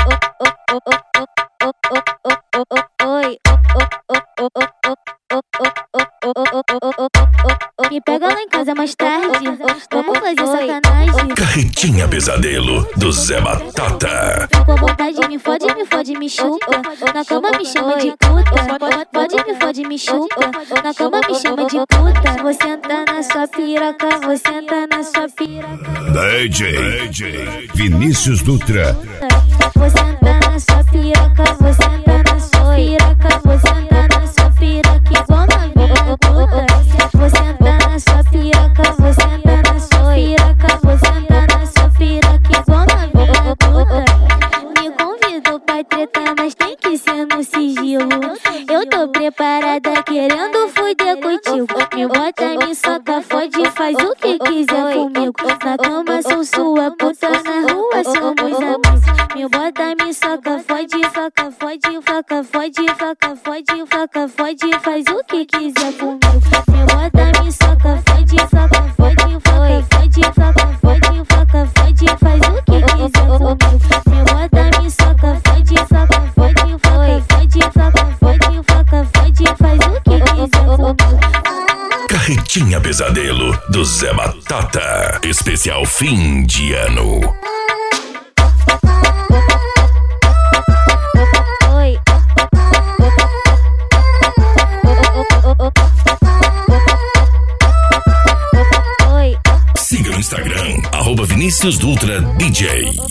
Me pega lá em casa mais tarde, vamos fazer sacanagem. Carretinha Pesadelo, do Zé Batata. Com vontade me fode, me chupa. Na cama me chama de puta. Fode, me chupa. Na cama me chama de puta. Vou sentar na sua piroca, vou sentar na sua piroca. DJ Vinícius Dutra. Vou sentar na sua piroca, vou sentar na sua piroca, vou sentar na sua piroca igual novinha puta. Vou sentar na sua piroca, vou sentar na sua piroca, vou sentar na sua piroca igual novinha puta. Me convidou pra tretar, mas tem que ser no sigilo. Eu tô preparada querendo fuder contigo. Me bota, me soca, fode, faz o que quiser comigo. Na cama sou sua puta, na rua somos amigos. Me bota, me soca, fode, faca, fode, faca, fode, faca, fode, faca, fode, faz o que quiser comigo. Me bota, me soca, fode, faca, fode, faca, fode, faca, fode, faca, fode, faz o que quiser comigo. Me bota, me soca, fode, faca, fode, faca, fode, faca, fode, faca, fode, faz o que quiser comigo. Carretinha Pesadelo, do Zé Batata. Especial fim de ano. Siga no Instagram, @Vinícius Dutra DJ.